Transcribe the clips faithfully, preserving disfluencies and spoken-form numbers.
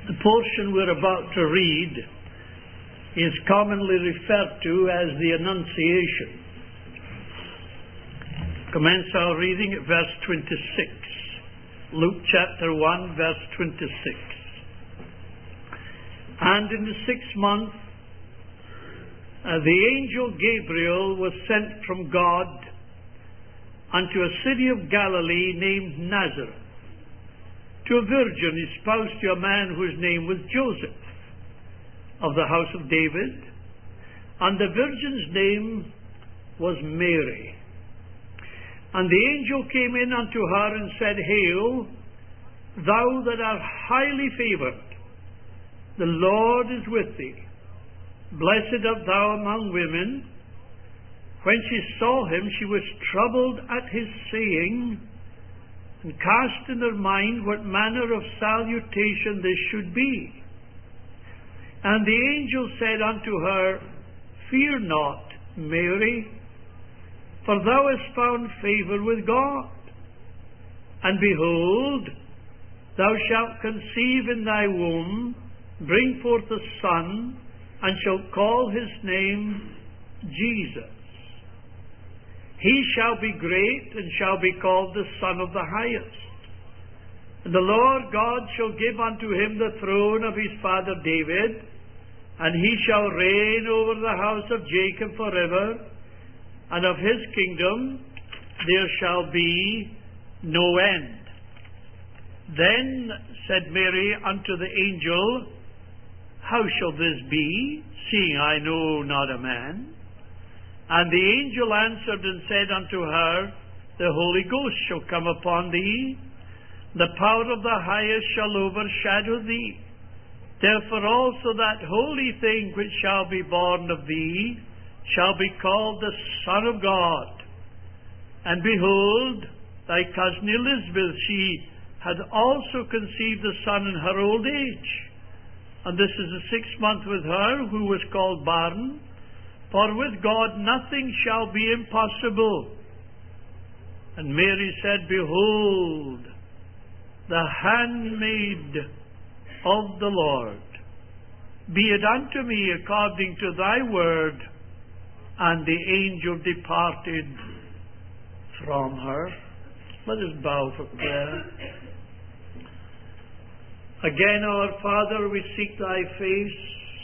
The portion we're about to read is commonly referred to as the Annunciation. Commence our reading at verse twenty-six. Luke chapter one, verse twenty-six. And in the sixth month, uh, the angel Gabriel was sent from God unto a city of Galilee named Nazareth, to a virgin espoused to a man whose name was Joseph, of the house of David, and the virgin's name was Mary. And the angel came in unto her and said, Hail, thou that art highly favoured, the Lord is with thee. Blessed art thou among women. When she saw him, she was troubled at his saying, and cast in her mind what manner of salutation this should be. And the angel said unto her, Fear not, Mary, for thou hast found favour with God. And behold, thou shalt conceive in thy womb, bring forth a son, and shalt call his name Jesus. He shall be great, and shall be called the Son of the Highest. And the Lord God shall give unto him the throne of his father David, and he shall reign over the house of Jacob forever, and of his kingdom there shall be no end. Then said Mary unto the angel, How shall this be, seeing I know not a man? And the angel answered and said unto her, The Holy Ghost shall come upon thee, the power of the Highest shall overshadow thee. Therefore also that holy thing which shall be born of thee shall be called the Son of God. And behold, thy cousin Elizabeth, she had also conceived a son in her old age. And this is the sixth month with her, who was called barren. For with God nothing shall be impossible. And Mary said, Behold, the handmaid of the Lord. Be it unto me according to thy word. And the angel departed from her. Let us bow for prayer. Again, our Father, we seek thy face,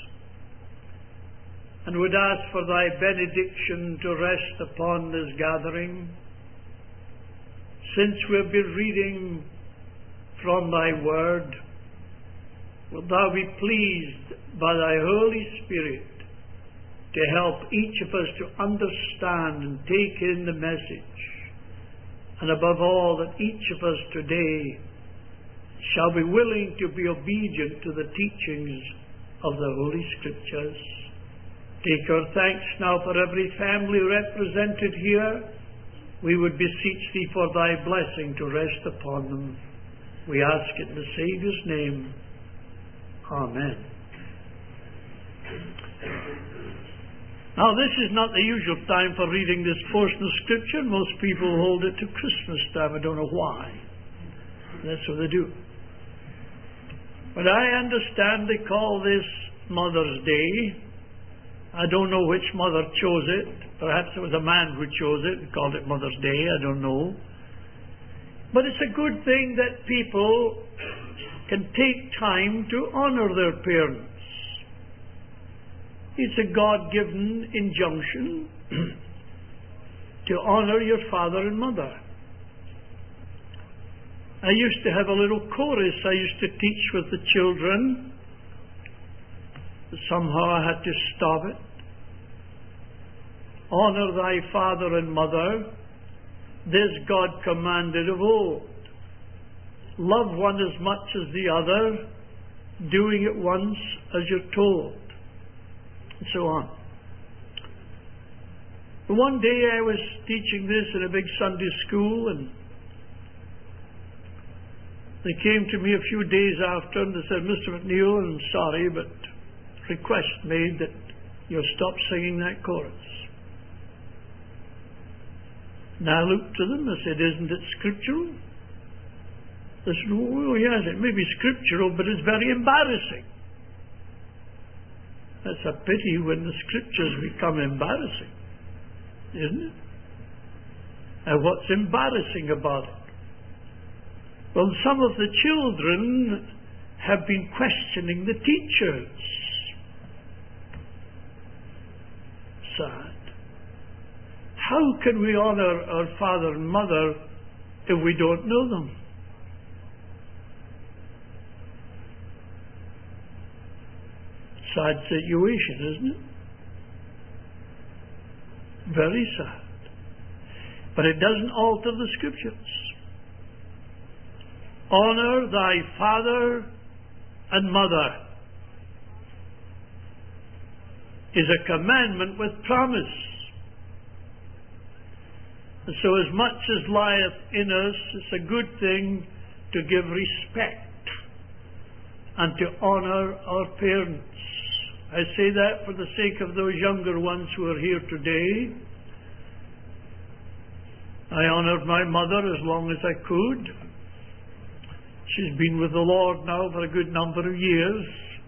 and would ask for thy benediction to rest upon this gathering. Since we have been reading from thy word, wilt thou be pleased by thy Holy Spirit to help each of us to understand and take in the message, and above all, that each of us today shall be willing to be obedient to the teachings of the Holy Scriptures. Take our thanks now for every family represented here. We would beseech thee for thy blessing to rest upon them. We ask it in the Saviour's name. Amen. Now, this is not the usual time for reading this portion of Scripture. Most people hold it to Christmas time. I don't know why. That's what they do. But I understand they call this Mother's Day. I don't know which mother chose it. Perhaps it was a man who chose it and called it Mother's Day. I don't know. But it's a good thing that people can take time to honor their parents. It's a God-given injunction to honor your father and mother. I used to have a little chorus I used to teach with the children. Somehow I had to stop it. Honor thy father and mother. This God commanded of old. Love one as much as the other, doing it once as you're told. And so on. One day I was teaching this in a big Sunday school, and they came to me a few days after and they said, Mister McNeil, I'm sorry, but request made that you'll stop singing that chorus. And I looked to them and I said, isn't it scriptural? They said, oh yes, it may be scriptural, but it's very embarrassing. That's a pity when the scriptures become embarrassing, isn't it? And what's embarrassing about it? Well, some of the children have been questioning the teachers. Sad. How can we honor our father and mother if we don't know them? Sad situation, isn't it? Very sad. But it doesn't alter the scriptures. Honor thy father and mother is a commandment with promise. And so as much as lieth in us, it's a good thing to give respect and to honor our parents. I say that for the sake of those younger ones who are here today. I honored my mother as long as I could. She's been with the Lord now for a good number of years.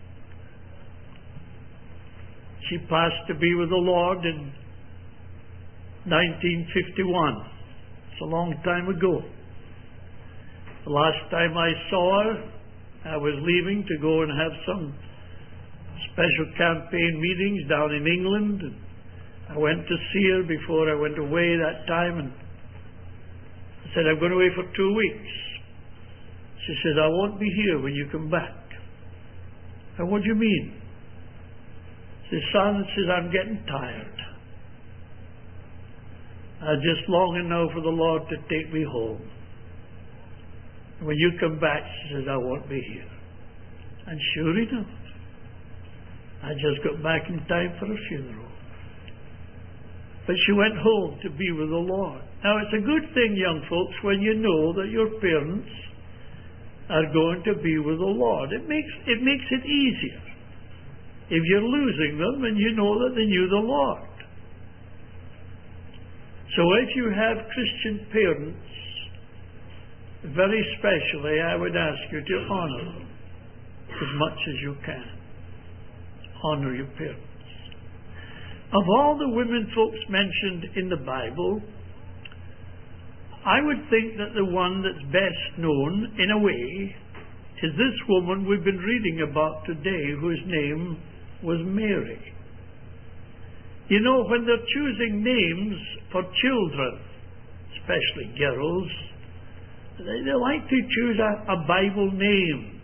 She passed to be with the Lord in nineteen fifty-one. It's a long time ago. The last time I saw her, I was leaving to go and have some special campaign meetings down in England. And I went to see her before I went away that time, and I said, I'm going away for two weeks. She says, I won't be here when you come back. And what do you mean? She says, son, says, I'm getting tired. I'm just longing now for the Lord to take me home. And when you come back, she says, I won't be here. And sure enough, I just got back in time for a funeral. But she went home to be with the Lord. Now, it's a good thing, young folks, when you know that your parents are going to be with the Lord. It makes, it makes it easier if you're losing them and you know that they knew the Lord. So if you have Christian parents, very specially, I would ask you to honor them as much as you can. Honor your parents. Of all the women folks mentioned in the Bible, I would think that the one that's best known, in a way, is this woman we've been reading about today, whose name was Mary. You know, when they're choosing names for children, especially girls, they, they like to choose a, a Bible name.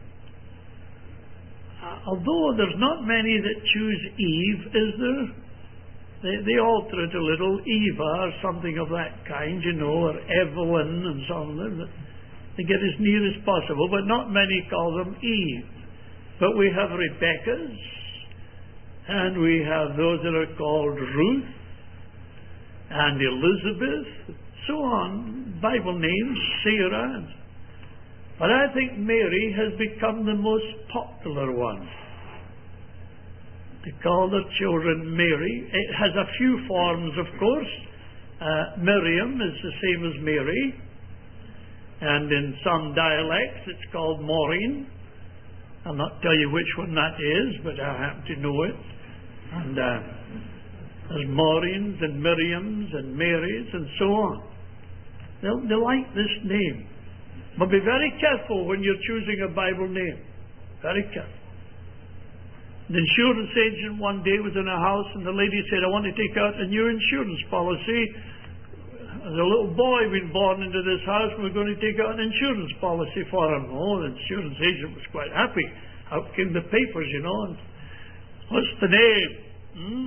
Uh, although there's not many that choose Eve, is there? They, they alter it a little, Eva or something of that kind, you know, or Evelyn and something. They get as near as possible, but not many call them Eve. But we have Rebecca's, and we have those that are called Ruth and Elizabeth, so on, Bible names, Sarah. But I think Mary has become the most popular one. They call their children Mary. It has a few forms, of course. Uh, Miriam is the same as Mary. And in some dialects it's called Maureen. I'll not tell you which one that is, but I happen to know it. And uh, there's Maureens and Miriams and Marys and so on. They'll, they like this name. But be very careful when you're choosing a Bible name. Very careful. The insurance agent one day was in a house, and the lady said, I want to take out a new insurance policy. There's a little boy been born into this house, and we're going to take out an insurance policy for him. Oh, the insurance agent was quite happy. Out came the papers, you know. And what's the name? Hmm?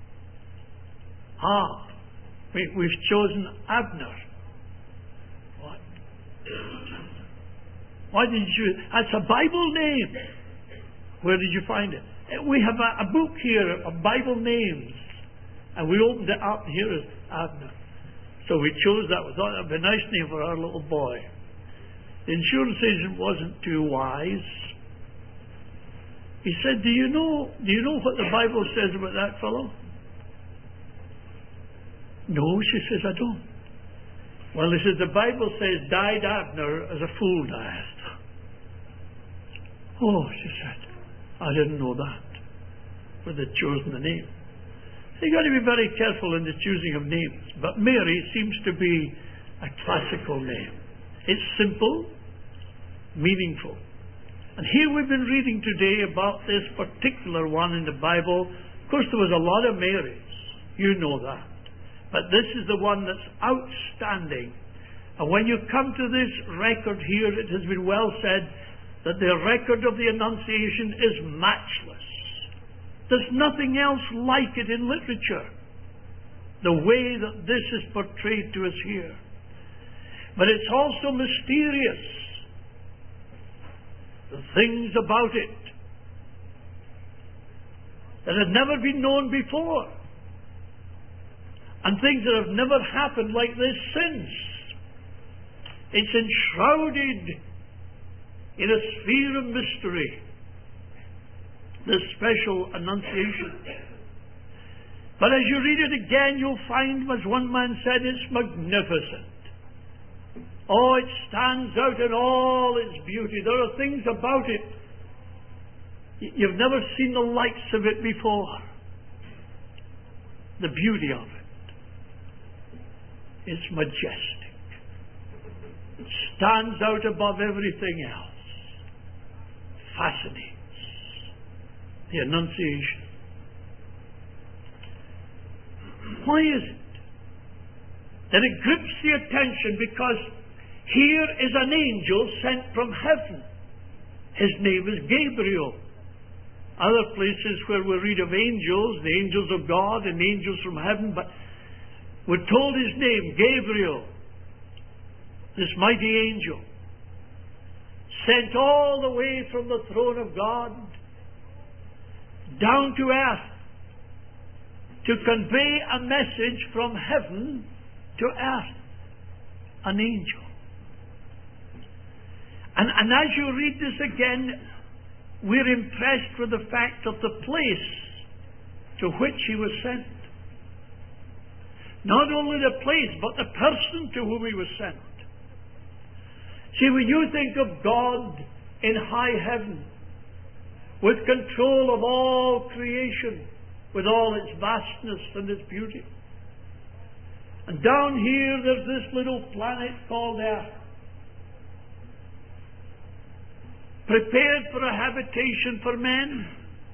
Ah, we, we've chosen Abner. What? Why did you? That's a Bible name. Where did you find it? We have a, a book here of Bible names, and we opened it up, and here is Abner. So we chose that. We thought that would be a nice name for our little boy. The insurance agent wasn't too wise. He said, do you know, do you know what the Bible says about that fellow? No, she says, I don't. Well, he says, the Bible says, died Abner as a fool dieth. Oh, she said, I didn't know that, but they'd chosen the name. You've got to be very careful in the choosing of names, but Mary seems to be a classical name. It's simple, meaningful. And here we've been reading today about this particular one in the Bible. Of course, there was a lot of Marys. You know that. But this is the one that's outstanding. And when you come to this record here, it has been well said that the record of the Annunciation is matchless. There's nothing else like it in literature, the way that this is portrayed to us here. But it's also mysterious. The things about it that had never been known before, and things that have never happened like this since. It's enshrouded in a sphere of mystery, this special Annunciation. But as you read it again, you'll find, as one man said, it's magnificent. Oh, it stands out in all its beauty. There are things about it you've never seen the likes of it before. The beauty of it. It's majestic. It stands out above everything else. Fascinates. The Annunciation. Why is it that it grips the attention? Because here is an angel sent from heaven. His name is Gabriel. Other places where we read of angels, the angels of God and angels from heaven, but we're told his name, Gabriel, this mighty angel, sent all the way from the throne of God down to earth to convey a message from heaven to earth. An angel. And, and as you read this again, we're impressed with the fact of the place to which he was sent. Not only the place, but the person to whom he was sent. See, when you think of God in high heaven, with control of all creation, with all its vastness and its beauty, and down here there's this little planet called Earth, prepared for a habitation for men.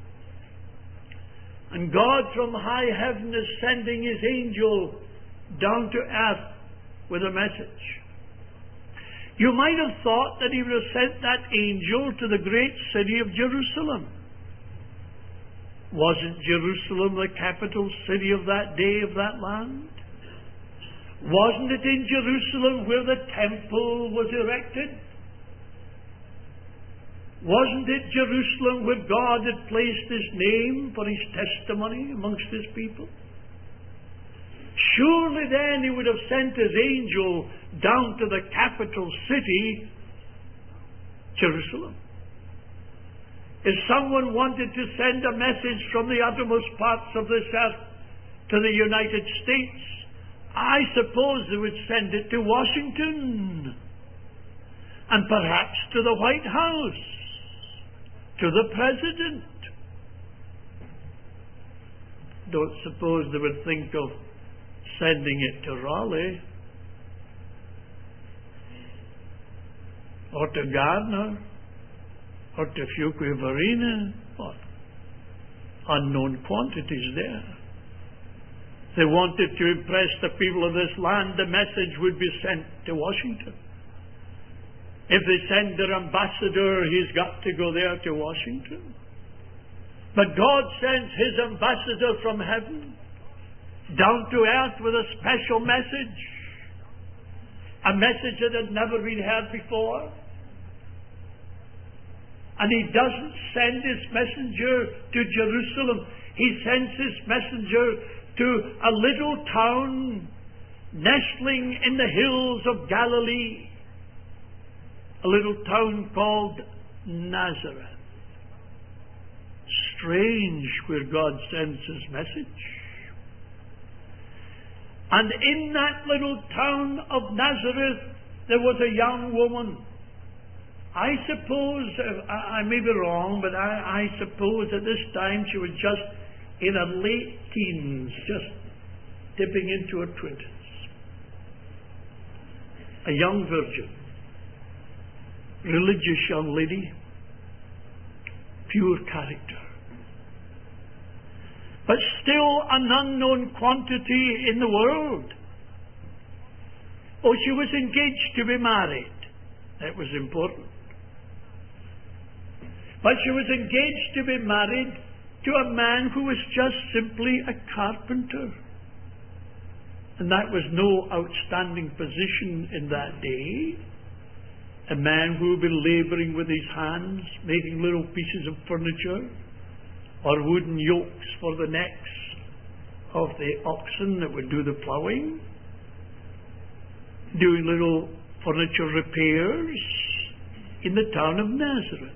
And God from high heaven is sending his angel down to earth with a message. You might have thought that he would have sent that angel to the great city of Jerusalem. Wasn't Jerusalem the capital city of that day, of that land? Wasn't it in Jerusalem where the temple was erected? Wasn't it Jerusalem where God had placed his name for his testimony amongst his people? Surely then he would have sent his angel down to the capital city, Jerusalem. If someone wanted to send a message from the uttermost parts of this earth to the United States, I suppose they would send it to Washington, and perhaps to the White House, to the President. Don't suppose they would think of sending it to Raleigh, or to Gardner, or to Fuquay-Varina. What? Unknown quantities there. If they wanted to impress the people of this land, the message would be sent to Washington. If they send their ambassador, he's got to go there to Washington. But God sends his ambassador from heaven down to earth with a special message. A message that had never been heard before. And he doesn't send his messenger to Jerusalem. He sends his messenger to a little town nestling in the hills of Galilee. A little town called Nazareth. Strange where God sends his message. And in that little town of Nazareth, there was a young woman I suppose, uh, I, I may be wrong, but I, I suppose at this time she was just in her late teens, just dipping into her twenties. A young virgin, religious young lady, pure character. But still an unknown quantity in the world. Oh, she was engaged to be married. That was important. But she was engaged to be married to a man who was just simply a carpenter. And that was no outstanding position in that day. A man who would be labouring with his hands, making little pieces of furniture, or wooden yokes for the necks of the oxen that would do the ploughing, doing little furniture repairs in the town of Nazareth.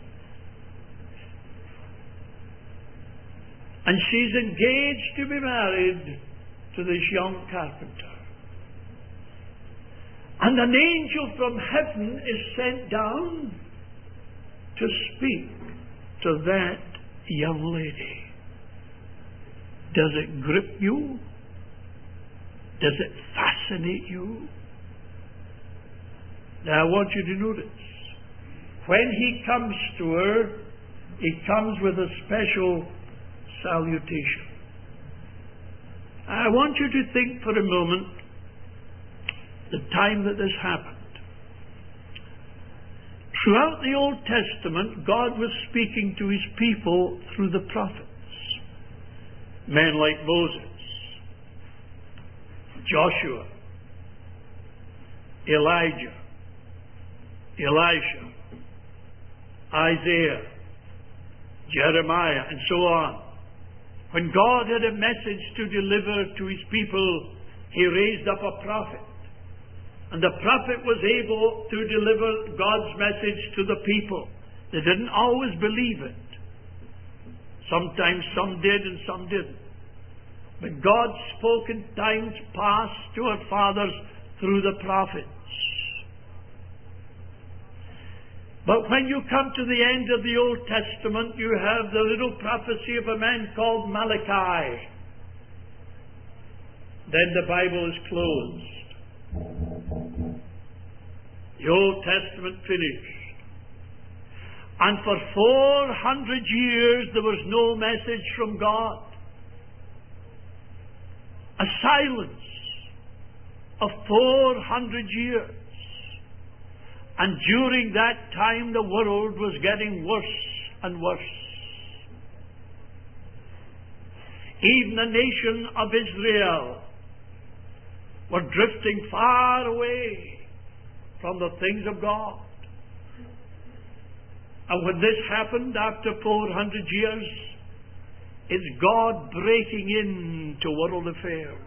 And she's engaged to be married to this young carpenter. And an angel from heaven is sent down to speak to that young lady. Does it grip you? Does it fascinate you? Now I want you to notice, when he comes to her, he comes with a special salutation. I want you to think for a moment the time that this happened. Throughout the Old Testament, God was speaking to his people through the prophets. Men like Moses, Joshua, Elijah, Elisha, Isaiah, Jeremiah, and so on. When God had a message to deliver to his people, he raised up a prophet. And the prophet was able to deliver God's message to the people. They didn't always believe it. Sometimes some did and some didn't. But God spoke in times past to our fathers through the prophets. But when you come to the end of the Old Testament, you have the little prophecy of a man called Malachi. Then the Bible is closed. The Old Testament finished. And for four hundred years there was no message from God. A silence of four hundred years. And during that time the world was getting worse and worse. Even the nation of Israel were drifting far away from the things of God. And when this happened after four hundred years, it's God breaking into world affairs.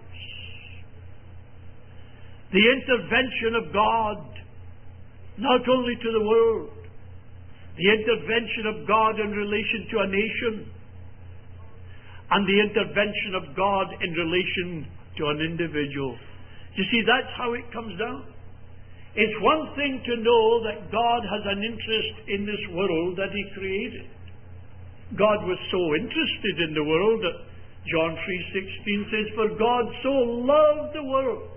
The intervention of God, not only to the world, the intervention of God in relation to a nation, and the intervention of God in relation to an individual. You see, that's how it comes down. It's one thing to know that God has an interest in this world that he created. God was so interested in the world that John three sixteen says, "For God so loved the world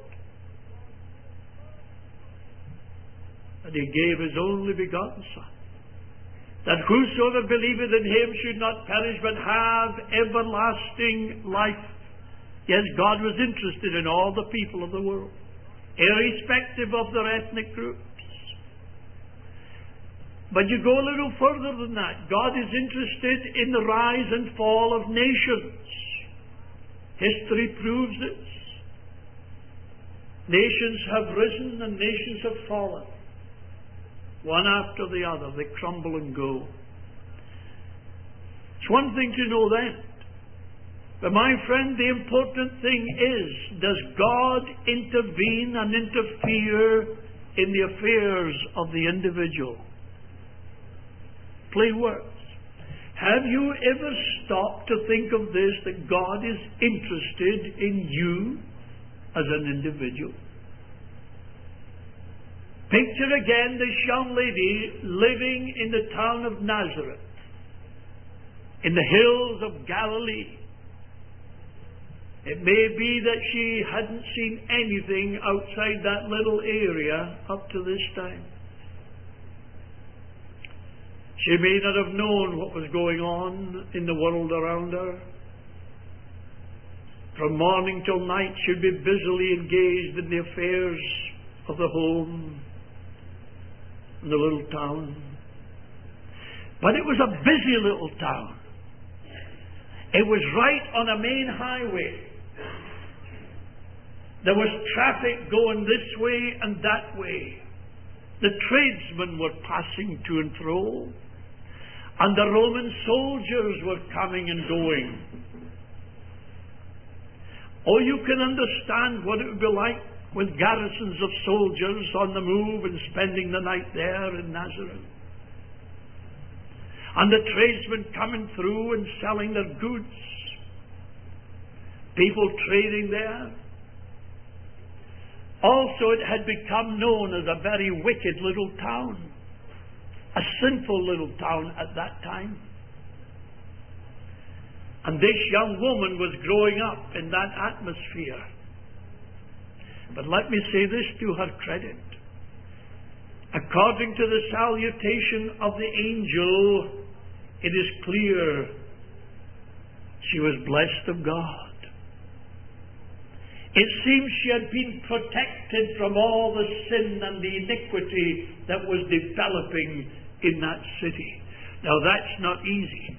that he gave his only begotten Son, that whosoever believeth in him should not perish but have everlasting life." Yes, God was interested in all the people of the world, irrespective of their ethnic groups. But you go a little further than that. God is interested in the rise and fall of nations. History proves this. Nations have risen and nations have fallen. One after the other, they crumble and go. It's one thing to know that. But my friend, the important thing is, does God intervene and interfere in the affairs of the individual? Plain words. Have you ever stopped to think of this, that God is interested in you as an individual? Picture again this young lady living in the town of Nazareth, in the hills of Galilee. It may be that she hadn't seen anything outside that little area up to this time. She may not have known what was going on in the world around her. From morning till night she'd be busily engaged in the affairs of the home in the little town. But it was a busy little town. It was right on a main highway. There was traffic going this way and that way. The tradesmen were passing to and fro, and the Roman soldiers were coming and going. Oh, you can understand what it would be like with garrisons of soldiers on the move and spending the night there in Nazareth. And the tradesmen coming through and selling their goods. People trading there. Also, it had become known as a very wicked little town. A sinful little town at that time. And this young woman was growing up in that atmosphere. But let me say this to her credit. According to the salutation of the angel, it is clear she was blessed of God. It seems she had been protected from all the sin and the iniquity that was developing in that city. Now that's not easy.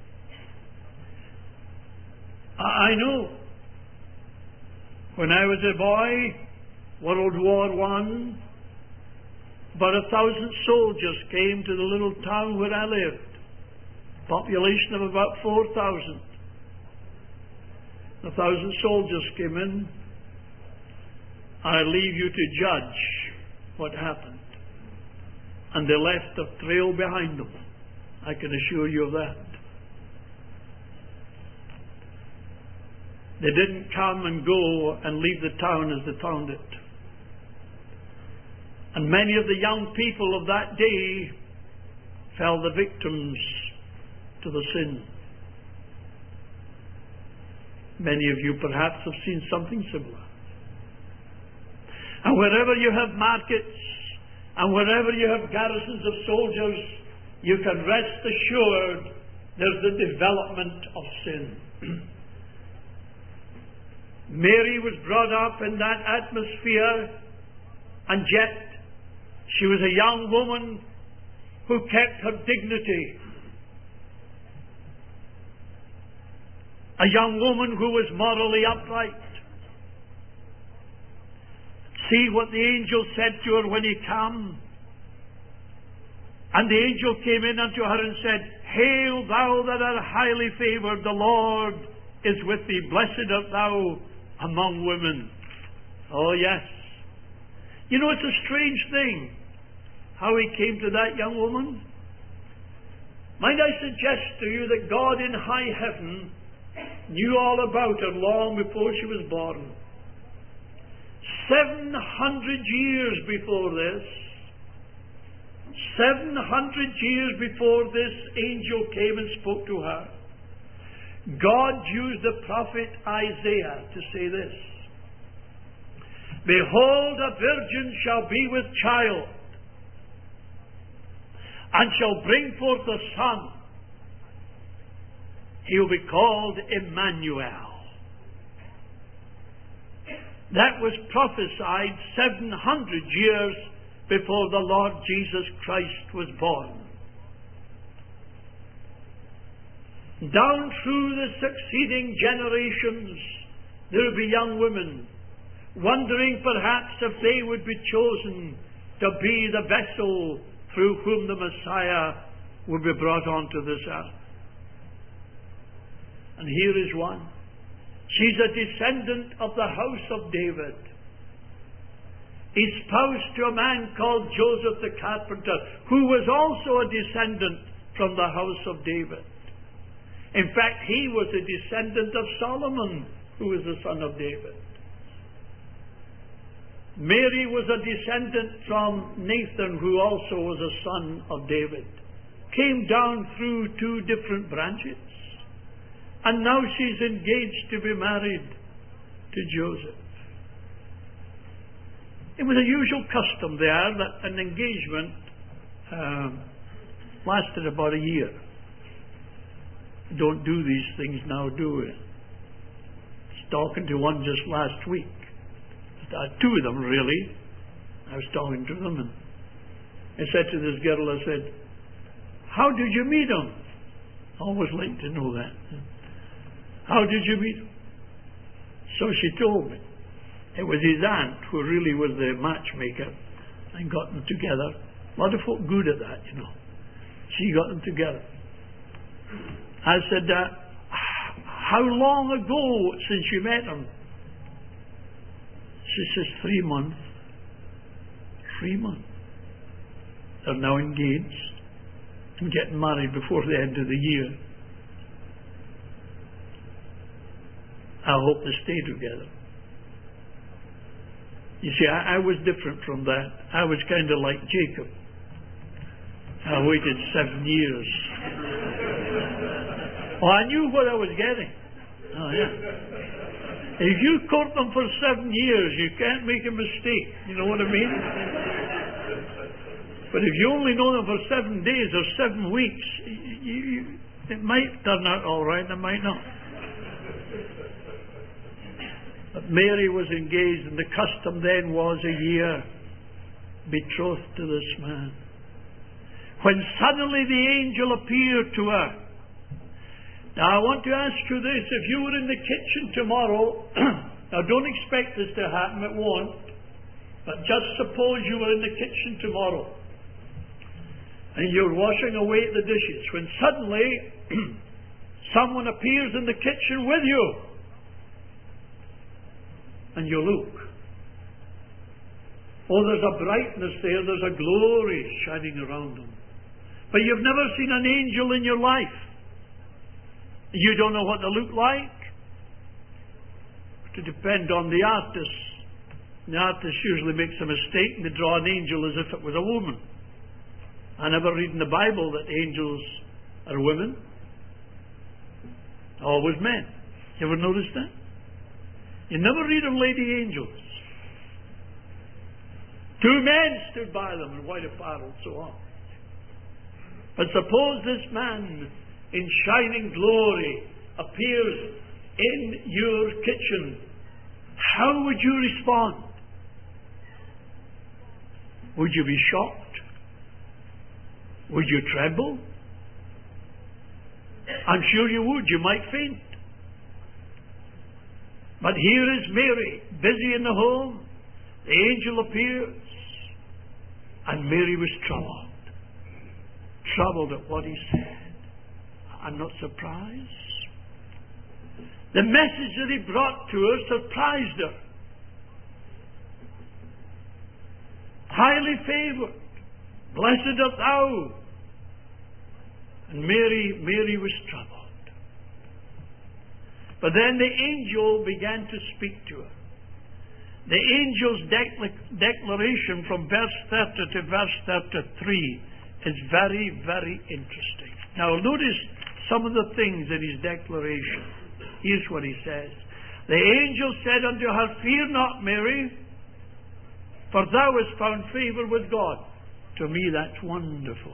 I know. When I was a boy, World War One, about a thousand soldiers came to the little town where I lived. Population of about four thousand. A thousand soldiers came in. I leave you to judge what happened. And they left a trail behind them. I can assure you of that. They didn't come and go and leave the town as they found it. And many of the young people of that day fell the victims to the sin. Many of you perhaps have seen something similar. And wherever you have markets, and wherever you have garrisons of soldiers, you can rest assured there's the development of sin. Mary was brought up in that atmosphere, and yet she was a young woman who kept her dignity. A young woman who was morally upright. See what the angel said to her when he came. And the angel came in unto her and said, Hail, thou that art highly favoured, the Lord is with thee. Blessed art thou among women. Oh, yes. You know, it's a strange thing how he came to that young woman. Might I suggest to you that God in high heaven knew all about her long before she was born. Seven hundred years before this, seven hundred years before this angel came and spoke to her, God used the prophet Isaiah to say this. Behold, a virgin shall be with child, and shall bring forth a son. He will be called Emmanuel. That was prophesied seven hundred years before the Lord Jesus Christ was born. Down through the succeeding generations, there will be young women wondering perhaps if they would be chosen to be the vessel through whom the Messiah would be brought onto this earth. And here is one. She's a descendant of the house of David, espoused to a man called Joseph the carpenter, who was also a descendant from the house of David. In fact, he was a descendant of Solomon, who was the son of David. Mary was a descendant from Nathan, who also was a son of David. Came down through two different branches. And now she's engaged to be married to Joseph. It was a usual custom there that an engagement uh, lasted about a year. We don't do these things now, do we? I was talking to one just last week. Uh, two of them, really. I was talking to them, and I said to this girl, I said, how did you meet him? I always like to know that. How did you meet him? So she told me. It was his aunt who really was the matchmaker and got them together. A lot of folk good at that, you know. She got them together. I said, uh, how long ago since you met him? She says, three months. Three months. They're now engaged and getting married before the end of the year. I hope they stay together. You see, I, I was different from that. I was kind of like Jacob. I waited seven years. Oh, I knew what I was getting. Oh, yeah. If you court them for seven years, you can't make a mistake. You know what I mean? But if you only know them for seven days or seven weeks, you, you, it might turn out all right, it might not. But Mary was engaged, and the custom then was a year betrothed to this man. When suddenly the angel appeared to her. Now I want to ask you this, if you were in the kitchen tomorrow, now don't expect this to happen, it won't, but just suppose you were in the kitchen tomorrow, and you're washing away the dishes, when suddenly someone appears in the kitchen with you, and you look. Oh, there's a brightness there, there's a glory shining around them. But you've never seen an angel in your life. You don't know what they look like. To depend on the artist. The artist usually makes a mistake and they draw an angel as if it was a woman. I never read in the Bible that angels are women. Always men. You ever notice that? You never read of lady angels. Two men stood by them in white apparel and so on. But suppose this man in shining glory appears in your kitchen. How would you respond? Would you be shocked? Would you tremble? I'm sure you would. You might faint. But here is Mary, busy in the home. The angel appears. And Mary was troubled. Troubled at what he said. I'm not surprised. The message that he brought to her surprised her. Highly favoured. Blessed art thou. And Mary, Mary was troubled. But then the angel began to speak to her. The angel's decla- declaration from verse thirty to verse thirty-three is very, very interesting. Now notice some of the things in his declaration. Here's what he says. The angel said unto her, fear not, Mary, for thou hast found favour with God. To me that's wonderful.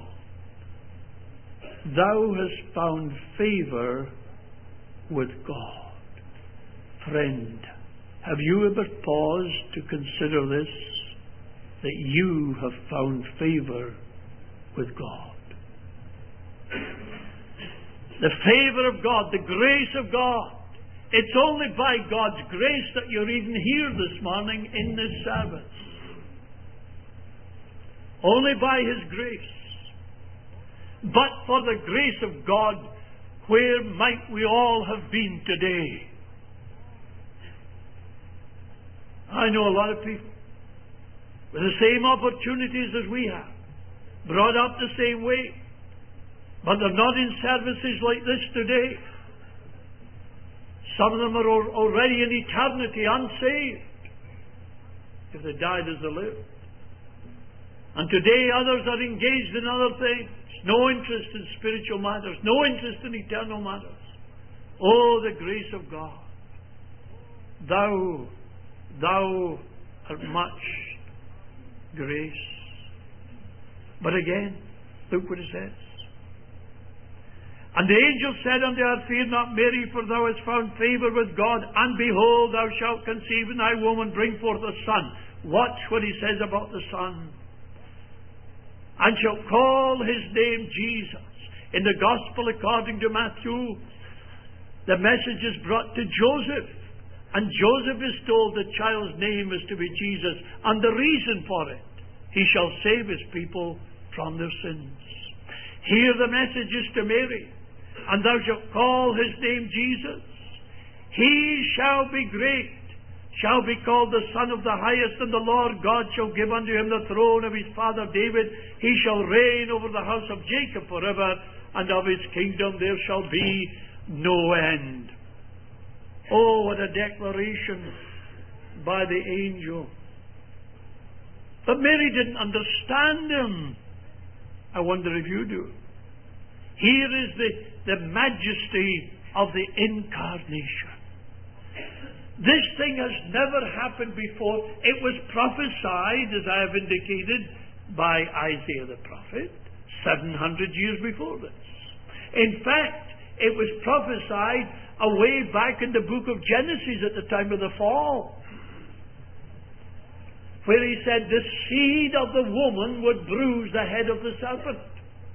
Thou hast found favour with God. Friend, have you ever paused to consider this? That you have found favour with God. The favour of God, the grace of God. It's only by God's grace that you're even here this morning in this service. Only by His grace. But for the grace of God, where might we all have been today? I know a lot of people with the same opportunities as we have, brought up the same way, but they're not in services like this today. Some of them are already in eternity unsaved. If they die, as they live. And today others are engaged in other things. No interest in spiritual matters. No interest in eternal matters. Oh, the grace of God. Thou, thou art much grace. But again, look what it says. And the angel said unto her, Fear not, Mary, for thou hast found favour with God, and behold, thou shalt conceive in thy womb and bring forth a son. Watch what he says about the son. And shalt call his name Jesus. In the Gospel according to Matthew, the message is brought to Joseph. And Joseph is told the child's name is to be Jesus. And the reason for it, he shall save his people from their sins. Here the message is to Mary. And thou shalt call his name Jesus. He shall be great, shall be called the Son of the Highest, and the Lord God shall give unto him the throne of his father David. He shall reign over the house of Jacob forever, and of his kingdom there shall be no end. Oh, what a declaration by the angel. But Mary didn't understand him. I wonder if you do. Here is the, the majesty of the incarnation. This thing has never happened before. It was prophesied, as I have indicated, by Isaiah the prophet, seven hundred years before this. In fact, it was prophesied away back in the book of Genesis at the time of the fall, where he said, the seed of the woman would bruise the head of the serpent.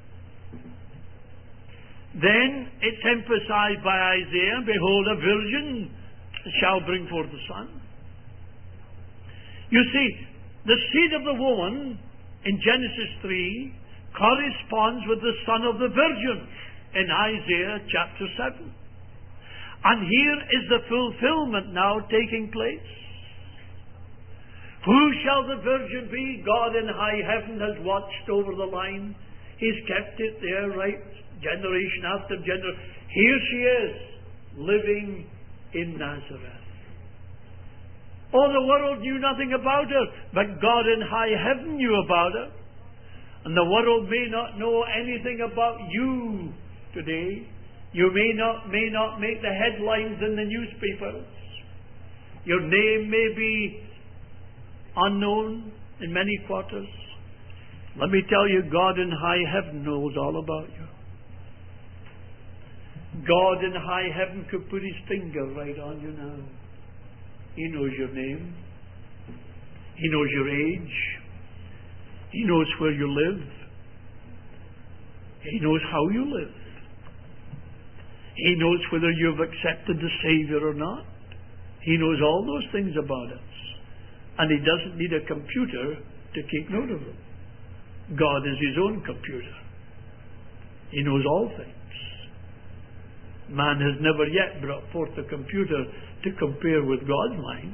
Then it's emphasized by Isaiah, behold, a virgin shall bring forth a son. You see, the seed of the woman in Genesis three corresponds with the son of the virgin in Isaiah chapter seven. And here is the fulfillment now taking place. Who shall the virgin be? God in high heaven has watched over the line. He's kept it there, right? Generation after generation. Here she is, living in Nazareth. Oh, the world knew nothing about her, but God in high heaven knew about her. And the world may not know anything about you today. You may not, may not make the headlines in the newspapers. Your name may be unknown in many quarters. Let me tell you, God in high heaven knows all about you. God in high heaven could put his finger right on you now. He knows your name. He knows your age. He knows where you live. He knows how you live. He knows whether you've accepted the Savior or not. He knows all those things about us. And he doesn't need a computer to keep note of them. God is his own computer. He knows all things. Man has never yet brought forth a computer to compare with God's mind.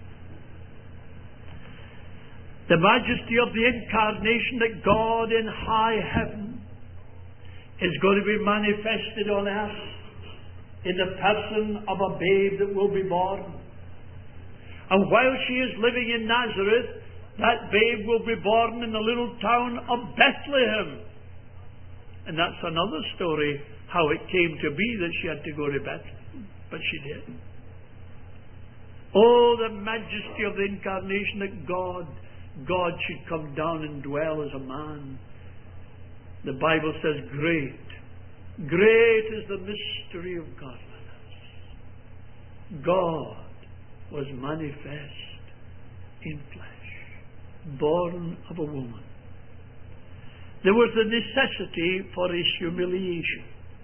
The majesty of the incarnation, that God in high heaven is going to be manifested on earth in the person of a babe that will be born. And while she is living in Nazareth, that babe will be born in the little town of Bethlehem. And that's another story, how it came to be that she had to go to Bethlehem. But she did. Oh, the majesty of the incarnation, that God, God should come down and dwell as a man. The Bible says, great, great is the mystery of godliness. God was manifest in flesh, born of a woman. There was the necessity for his humiliation.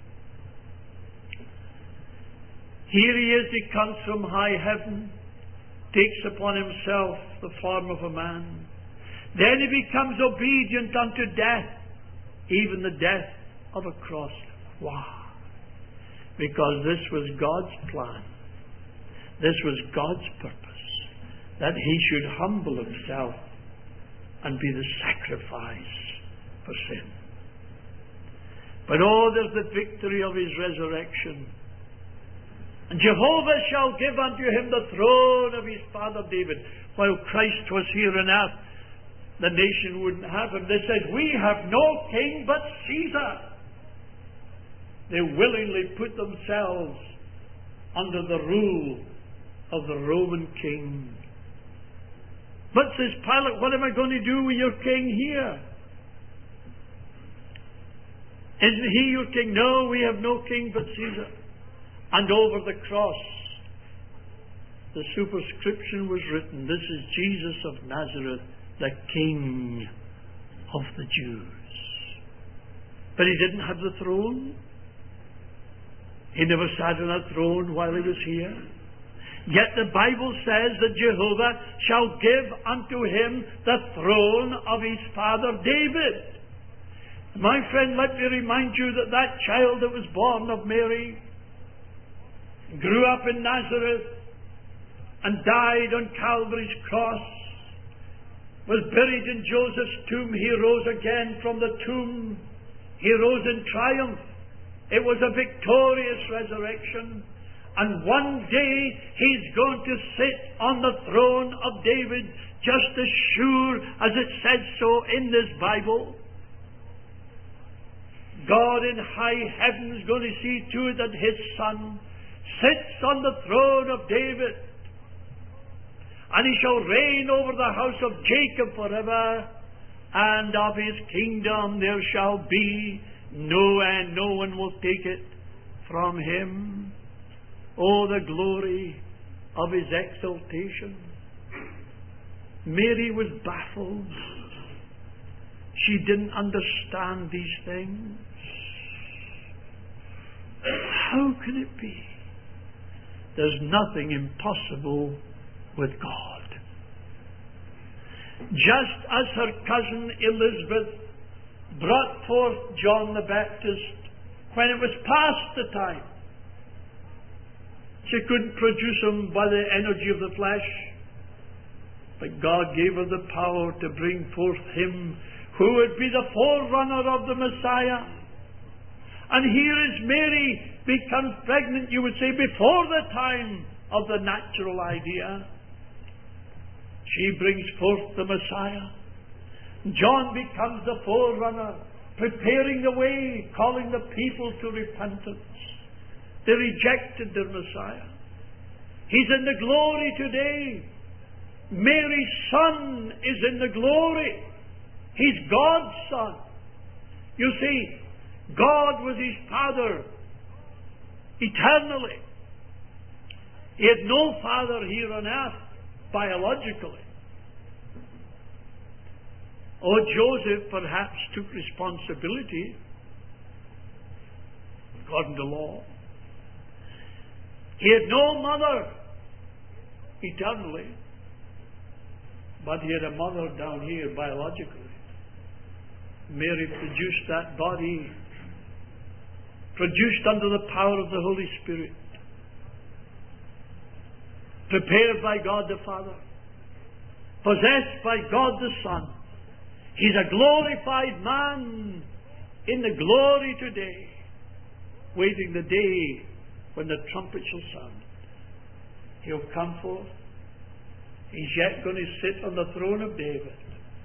Here he is, he comes from high heaven, takes upon himself the form of a man. Then he becomes obedient unto death, even the death of a cross. Why? Because this was God's plan. This was God's purpose, that he should humble himself and be the sacrifice for sin. But oh, there's the victory of his resurrection. And Jehovah shall give unto him the throne of his father David. While Christ was here on earth, the nation wouldn't have him. They said, we have no king but Caesar. They willingly put themselves under the rule of the Roman king. But says Pilate, what am I going to do with your king here? Isn't he your king? No, we have no king but Caesar. And over the cross, the superscription was written, this is Jesus of Nazareth, the King of the Jews. But he didn't have the throne. He never sat on a throne while he was here. Yet the Bible says that Jehovah shall give unto him the throne of his father David. My friend, let me remind you that that child that was born of Mary grew up in Nazareth and died on Calvary's cross, was buried in Joseph's tomb. He rose again from the tomb. He rose in triumph. It was a victorious resurrection. And one day he's going to sit on the throne of David, just as sure as it says so in this Bible. God in high heaven is going to see to it that his Son sits on the throne of David, and he shall reign over the house of Jacob forever, and of his kingdom there shall be no end. No one will take it from him. Oh, the glory of his exaltation. Mary was baffled. She didn't understand these things. How can it be? There's nothing impossible with God. Just as her cousin Elizabeth brought forth John the Baptist when it was past the time. She couldn't produce him by the energy of the flesh, but God gave her the power to bring forth him who would be the forerunner of the Messiah. And here is Mary becomes pregnant, you would say, before the time of the natural idea. She brings forth the Messiah. John becomes the forerunner, preparing the way, calling the people to repentance. They rejected their Messiah. He's in the glory today. Mary's son is in the glory. He's God's son. You see, God was his father eternally. He had no father here on earth biologically. Oh, Joseph perhaps took responsibility according to law. He had no mother eternally, but he had a mother down here biologically. Mary produced that body, produced under the power of the Holy Spirit, prepared by God the Father, possessed by God the Son. He's a glorified man in the glory today, waiting the day when the trumpet shall sound. He'll come forth. He's yet going to sit on the throne of David.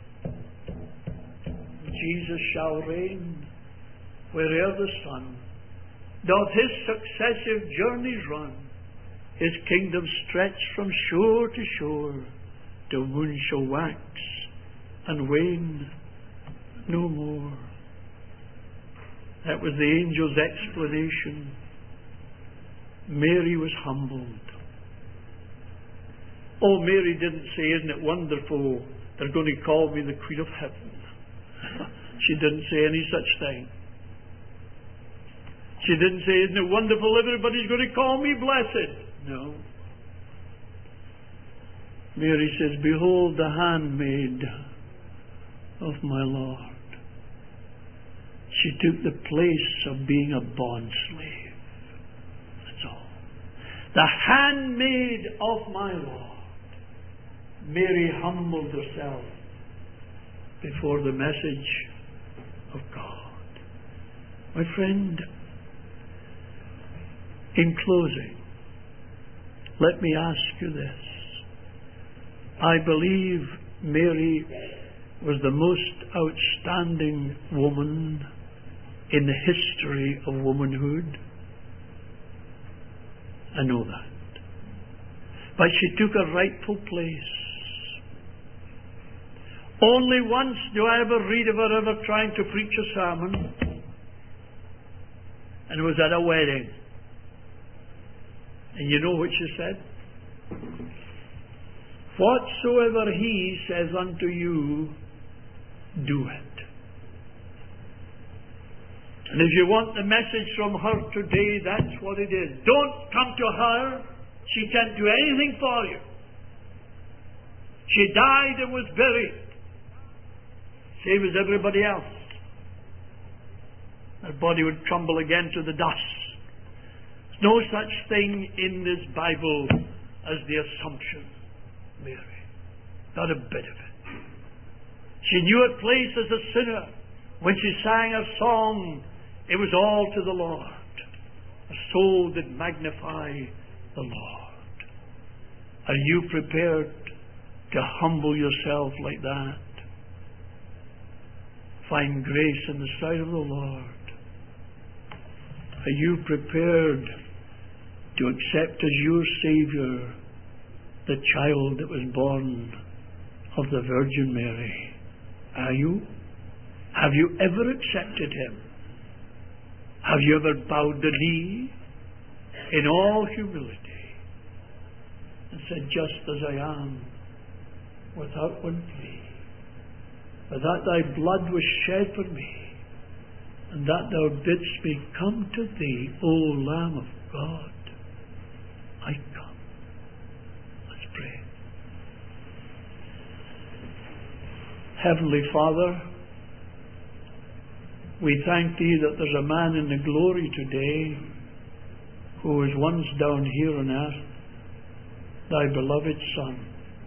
Jesus shall reign where'er the sun doth his successive journeys run. His kingdom stretch from shore to shore, till moon shall wax and wane no more. That was the angel's explanation. Mary was humbled. Oh, Mary didn't say, isn't it wonderful, they're going to call me the Queen of Heaven. She didn't say any such thing. She didn't say, isn't it wonderful, everybody's going to call me blessed. No. Mary says, behold the handmaid of my Lord. She took the place of being a bond slave. That's all. The handmaid of my Lord. Mary humbled herself before the message of God. My friend, in closing, Let me ask you this. I believe Mary was the most outstanding woman in the history of womanhood. I know that. But she took a rightful place. Only once do I ever read of her ever trying to preach a sermon, and it was at a wedding. And you know what she said? Whatsoever he says unto you, do it. And if you want the message from her today, that's what it is. Don't come to her. She can't do anything for you. She died and was buried, same as everybody else. Her body would crumble again to the dust. There's no such thing in this Bible as the assumption, Mary. Not a bit of it. She knew her place as a sinner. When she sang her song, it was all to the Lord. Her soul did magnify the Lord. Are you prepared to humble yourself like that? Find grace in the sight of the Lord. Are you prepared to accept as your Saviour the child that was born of the Virgin Mary? Are you? Have you ever accepted Him? Have you ever bowed the knee in all humility and said, just as I am, without one plea, for that thy blood was shed for me, and that thou didst me come to thee, O Lamb of God, I come. Let's pray. Heavenly Father, we thank Thee that there's a man in the glory today who was once down here on earth, Thy beloved Son.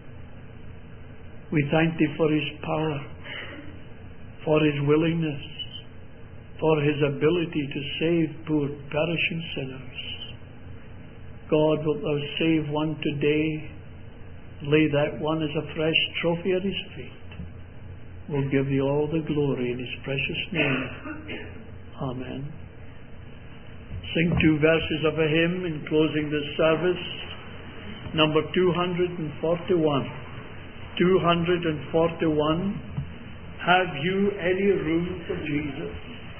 We thank Thee for His power, for His willingness, for His ability to save poor perishing sinners. God, wilt Thou save one today, lay that one as a fresh trophy at His feet. We'll give Thee all the glory in His precious name. Amen. Sing two verses of a hymn in closing this service. Number two hundred forty-one. two hundred forty-one. Have you any room for Jesus?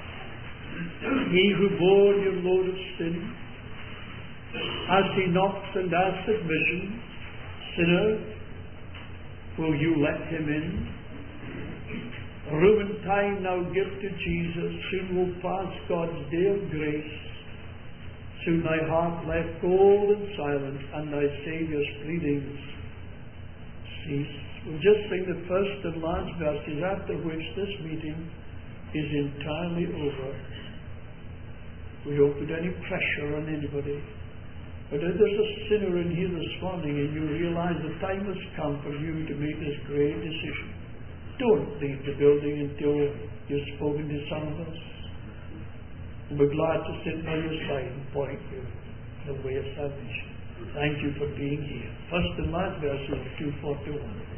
He who bore your load of sin, as He knocks and asks admission, sinner, will you let Him in? Room and time now give to Jesus. Soon will pass God's day of grace. Soon thy heart left cold and silent, and thy Saviour's pleadings cease. We'll just sing the first and last verses, after which this meeting is entirely over. We don't put any pressure on anybody. But if there's a sinner in here this morning and you realize the time has come for you to make this great decision, don't leave the building until you've spoken to some of us. We'll be glad to sit by your side and point you the way of salvation. Thank you for being here. First and last verse of two forty-one.